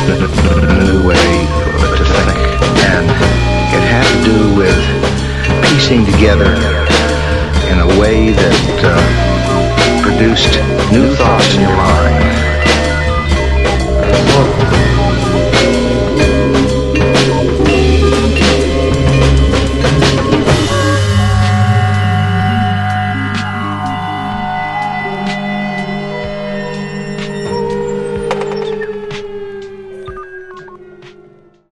new way to think. And it had to do with piecing together in a way that produced new thoughts in your mind.